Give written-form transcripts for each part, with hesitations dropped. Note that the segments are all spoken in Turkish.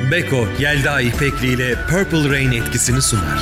Beko, Yelda İpekli ile Purple Rain etkisini sunar.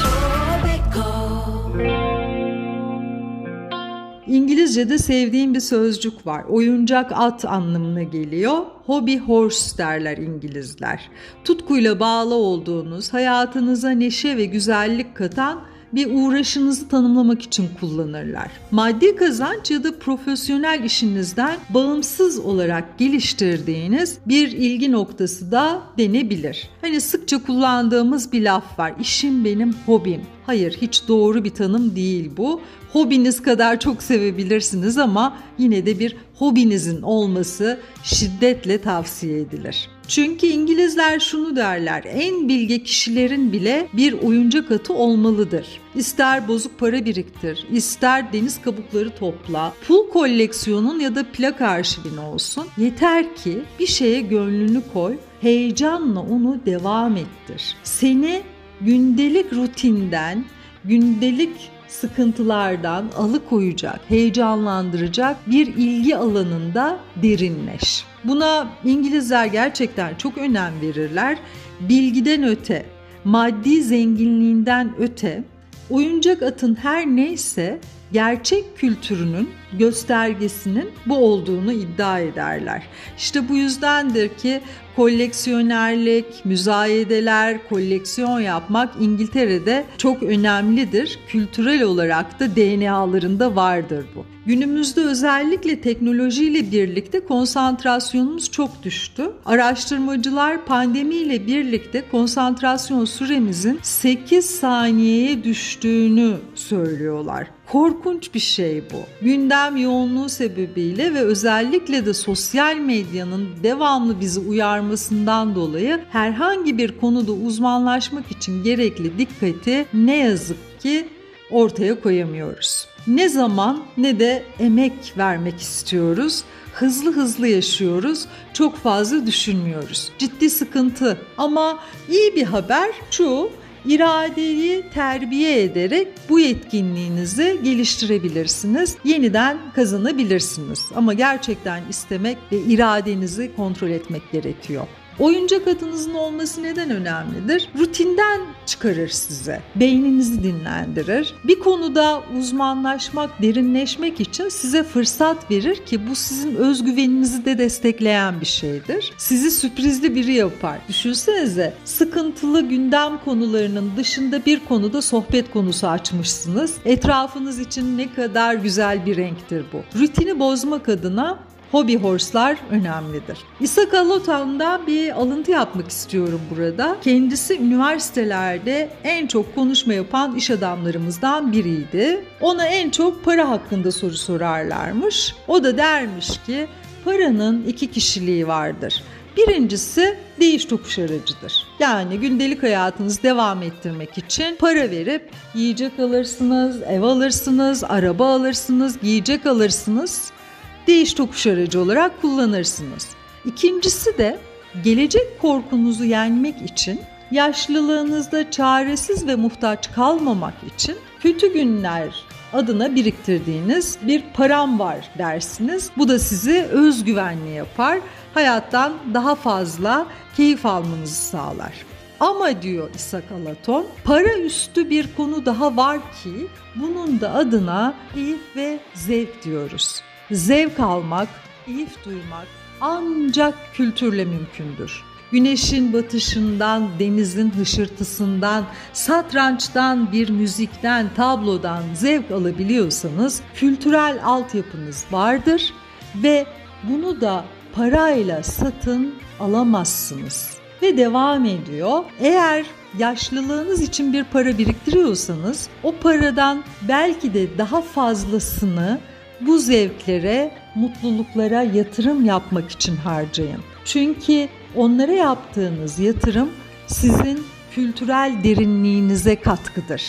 İngilizce'de sevdiğim bir sözcük var. Oyuncak at anlamına geliyor. Hobby horse derler İngilizler. Tutkuyla bağlı olduğunuz, hayatınıza neşe ve güzellik katan bir uğraşınızı tanımlamak için kullanırlar. Maddi kazanç ya da profesyonel işinizden bağımsız olarak geliştirdiğiniz bir ilgi noktası da denebilir. Hani sıkça kullandığımız bir laf var. İşim benim hobim. Hayır, hiç doğru bir tanım değil bu. Hobiniz kadar çok sevebilirsiniz ama yine de bir hobinizin olması şiddetle tavsiye edilir. Çünkü İngilizler şunu derler, en bilge kişilerin bile bir oyuncak atı olmalıdır. İster bozuk para biriktir, ister deniz kabukları topla, pul koleksiyonun ya da plak arşivin olsun. Yeter ki bir şeye gönlünü koy, heyecanla onu devam ettir. Seni gündelik rutinden, gündelik sıkıntılardan alıkoyacak, heyecanlandıracak bir ilgi alanında derinleş. Buna İngilizler gerçekten çok önem verirler. Bilgiden öte, maddi zenginliğinden öte, oyuncak atın her neyse gerçek kültürünün göstergesinin bu olduğunu iddia ederler. İşte bu yüzdendir ki koleksiyonerlik, müzayedeler, koleksiyon yapmak İngiltere'de çok önemlidir. Kültürel olarak da DNA'larında vardır bu. Günümüzde özellikle teknolojiyle birlikte konsantrasyonumuz çok düştü. Araştırmacılar pandemiyle birlikte konsantrasyon süremizin 8 saniyeye düştüğünü söylüyorlar. Korkunç bir şey bu. Gündem yoğunluğu sebebiyle ve özellikle de sosyal medyanın devamlı bizi uyarmasından dolayı herhangi bir konuda uzmanlaşmak için gerekli dikkati ne yazık ki ortaya koyamıyoruz. Ne zaman ne de emek vermek istiyoruz. Hızlı yaşıyoruz. Çok fazla düşünmüyoruz. Ciddi sıkıntı. Ama iyi bir haber şu: İradeyi terbiye ederek bu yetkinliğinizi geliştirebilirsiniz, yeniden kazanabilirsiniz. Ama gerçekten istemek ve iradenizi kontrol etmek gerekiyor. Oyuncak atınızın olması neden önemlidir? Rutinden çıkarır sizi, beyninizi dinlendirir. Bir konuda uzmanlaşmak, derinleşmek için size fırsat verir ki bu sizin özgüveninizi de destekleyen bir şeydir. Sizi sürprizli biri yapar. Düşünsenize, sıkıntılı gündem konularının dışında bir konuda sohbet konusu açmışsınız. Etrafınız için ne kadar güzel bir renktir bu. Rutini bozmak adına hobby horse'lar önemlidir. Isaac Allotton'dan bir alıntı yapmak istiyorum burada. Kendisi üniversitelerde en çok konuşma yapan iş adamlarımızdan biriydi. Ona en çok para hakkında soru sorarlarmış. O da dermiş ki paranın 2 kişiliği vardır. Birincisi değiş tokuş aracıdır. Yani gündelik hayatınızı devam ettirmek için para verip yiyecek alırsınız, ev alırsınız, araba alırsınız, giyecek alırsınız. Değiş tokuş aracı olarak kullanırsınız. İkincisi de gelecek korkunuzu yenmek için, yaşlılığınızda çaresiz ve muhtaç kalmamak için kötü günler adına biriktirdiğiniz bir param var dersiniz. Bu da sizi özgüvenli yapar, hayattan daha fazla keyif almanızı sağlar. Ama diyor Isaac Allotton, para üstü bir konu daha var ki bunun da adına keyif ve zevk diyoruz. Zevk almak, keyif duymak ancak kültürle mümkündür. Güneşin batışından, denizin hışırtısından, satrançtan, bir müzikten, tablodan zevk alabiliyorsanız kültürel altyapınız vardır ve bunu da parayla satın alamazsınız. Ve devam ediyor. Eğer yaşlılığınız için bir para biriktiriyorsanız o paradan belki de daha fazlasını bu zevklere, mutluluklara yatırım yapmak için harcayın. Çünkü onlara yaptığınız yatırım sizin kültürel derinliğinize katkıdır.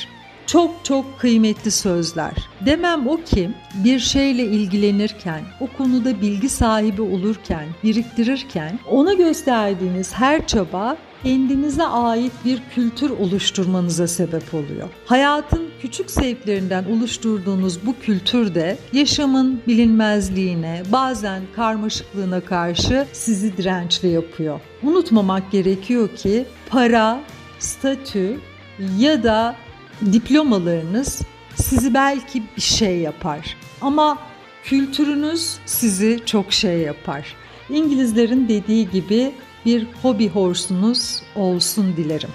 Çok çok kıymetli sözler. Demem o ki bir şeyle ilgilenirken, o konuda bilgi sahibi olurken, biriktirirken ona gösterdiğiniz her çaba kendinize ait bir kültür oluşturmanıza sebep oluyor. Hayatın küçük zevklerinden oluşturduğunuz bu kültür de yaşamın bilinmezliğine, bazen karmaşıklığına karşı sizi dirençli yapıyor. Unutmamak gerekiyor ki para, statü ya da diplomalarınız sizi belki bir şey yapar ama kültürünüz sizi çok şey yapar. İngilizlerin dediği gibi bir hobby horse'unuz olsun dilerim.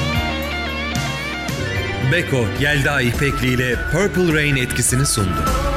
Beko, Yelda İpekli ile Purple Rain etkisini sundu.